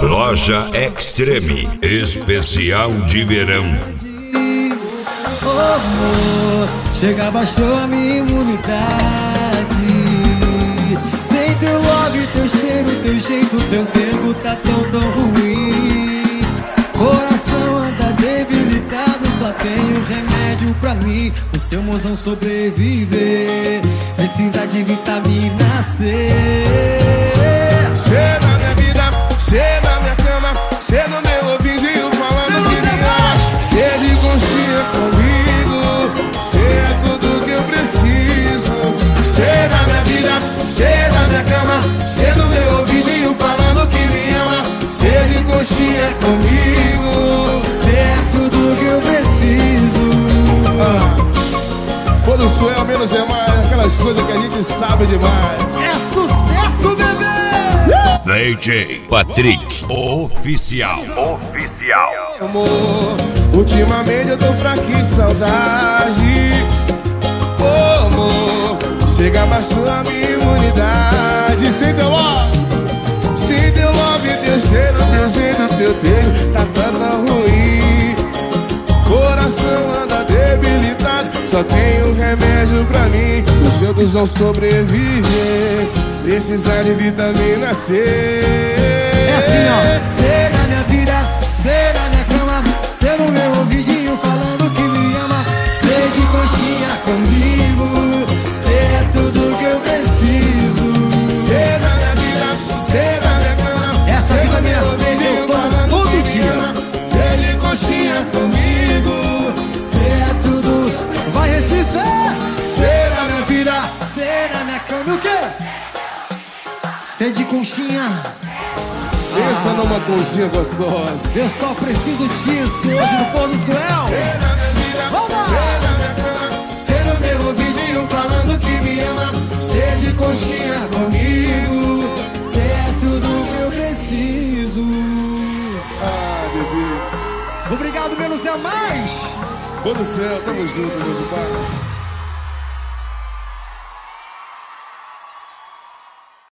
Loja Extreme, especial de verão. Oh, amor, chega, baixou a minha imunidade. Sem teu love, teu cheiro, teu jeito, teu tempo tá tão ruim. Coração anda debilitado, só tenho remédio pra mim. O seu mozão sobreviver precisa de vitamina C. Cê na minha vida, cê na minha cama, cê no meu ouvidinho falando que me ama. Cê de conchinha comigo, cê é tudo que eu preciso. Cê na minha vida, cê na minha cama, cê no meu ouvidinho falando que me ama. Cê de conchinha comigo, Cê é tudo que eu preciso. Quando sou eu, menos é mais. Aquelas coisas que a gente sabe demais. É sucesso, bebê! DJ Patrick, oficial. Amor, ultimamente eu tô fraquinho de saudade. Oh, amor, chega, baixou a minha imunidade. Sem teu love, teu cheiro, teu jeito, teu tempo tá tão ruim. Coração anda debilitado, só tem um remédio pra mim. Os jogos vão sobreviver, precisar de vitamina C. É assim, ó. Cê na minha vida, cê na minha cama, cê no meu ouvidinho falando que me ama. Cê de conchinha comigo, cê é tudo que eu preciso. Cê na minha vida, cê na minha cama, Essa cê no vitamina meu C ouvidinho eu tomo falando todo que me dia. ama. Cê de conchinha comigo, Cê é tudo. Vai, Recife! cê na minha vida. Cê na minha cama, o quê? Cê de conchinha. Pensa numa conchinha gostosa. Eu só preciso disso hoje no Pôr do Suel. Cê na minha vida, Vamos! cê na minha cama, cê no meu ouvidinho falando que me ama. Cê de conchinha comigo. Cê é tudo que eu preciso. Ah, bebê. Obrigado, menos é mais. Pô do céu, tamo junto, meu compadre.